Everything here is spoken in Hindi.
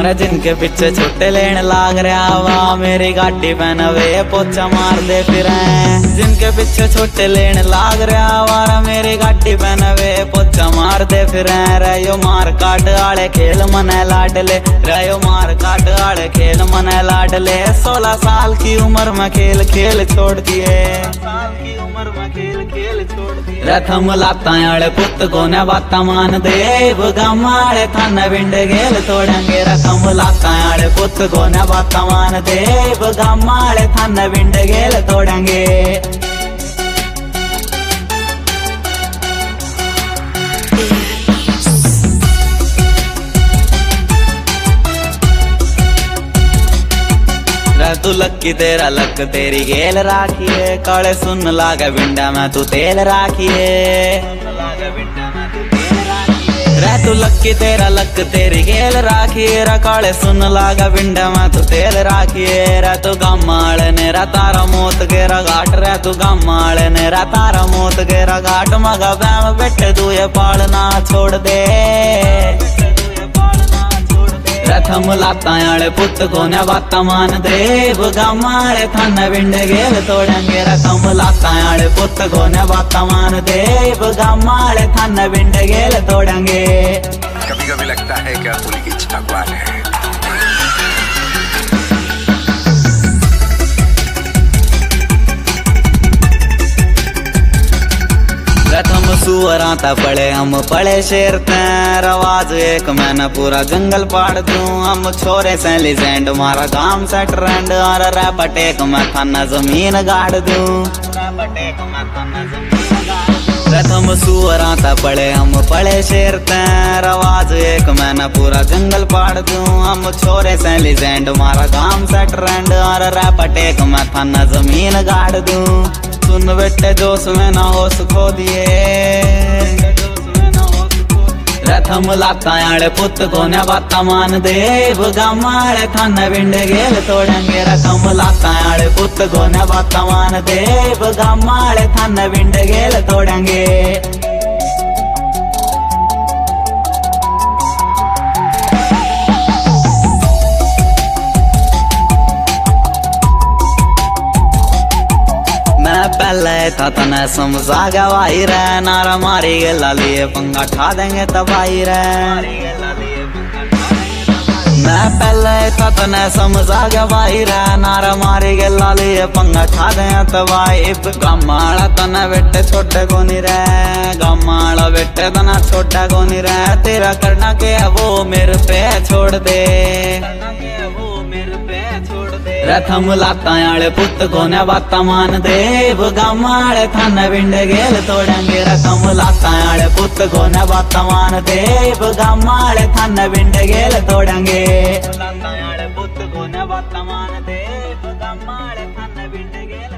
रे जिनके पीछे छुट्टे लेने लाग रहा वा मेरी गाड़ी पहनवे पोचा मार दे फिर। जिनके पीछे छुट्टे लेने लाग रहा वा मेरी गाड़ी पहनवे पोचा मार दे फिर। रहो मार काट आले खेल मने लाडले, रहो मार काट आले खेल मने लाडले। 16 साल की उम्र में खेल खेल छोड़ दिए, रथम लाता आले पुत को ने बाता मान दे गामाड़े थान बिंड गेल तोड़ेंगे। रथम लाता आले पुत को ने बाता मान दे गामाड़े थान बिंड गेल तोड़ेंगे। तू लक्की तेरा लक तेरी गेल राखिए, काले सुन लागे बिंडा में तू तेल राखिए। रे तू लक्की तेरा लक तेरी गेल राखिए, रे काले सुन लागा बिंडा में तू तेल राखिए। रे तू गामाड़े ने रा तारा मोत गेरा घाट, रे तू गामाड़े ने रा तारा मोत गेरा घाट। मगा बैम बैठे तू ये पालना छोड़ दे, रथम लाता आले पुत को ने बाता मान दे गामाड़े थान बिंड गेल तोड़ेंगे। रथम लाता आले पुत को ने बाता मान दे गामाड़े थान बिंड गेल तोड़ेंगे। कभी कभी लगता है क्या पुल की छागवान है। रथम सुअराता पड़े हम पड़े शेर तैर, आवाज एक मैंने पूरा जंगल पाड़ दूं। हम छोरे से लिजेंड मारा गांव सेट रेंड, और रैपटेक मैं थाना जमीन गाड़ दूं। रथम सुअराता पड़े हम पड़े शेर तैर, आवाज एक मैंने पूरा जंगल पाड़ दूं। हम छोरे से लिजेंड मारा गांव सेट रेंड, और रैपटेक मैं थाना जमीन गाड़ दूं। सुन बेटे जोश में ना होश खो दिए, रथम लाता आले पुत को ने बाता मान दे गामाड़े थान बिंड गेल तोड़ेंगे। रथम लाता आले पुत को ने बाता मान दे गामाड़े थान बिंड गेल तोड़ेंगे। पहले था तने समझा गवाई रे, नारा मारी गेला लिए पंगा ठा देंगे तबाही रे। मैं पहले था तने समझा गवाई रे, नारा मारी गेला लिए पंगा ठा देंगे तबाही। गामाड़ा तने बेटे छोटे कोनी रे, गामाड़ा बेटे तना छोटा कोनी रे। तेरा करना के वो मेरे पे छोड़ दे, रथम लाता आले पुत को ने बाता मान दे गामाड़े थान बिंड गेल तोड़ेंगे। रथम लाता आले पुत को ने बाता मान दे गामाड़े थान बिंड गेल तोड़ेंगे। पुत को ने बाता मान दे गामाड़े थान बिंड गेल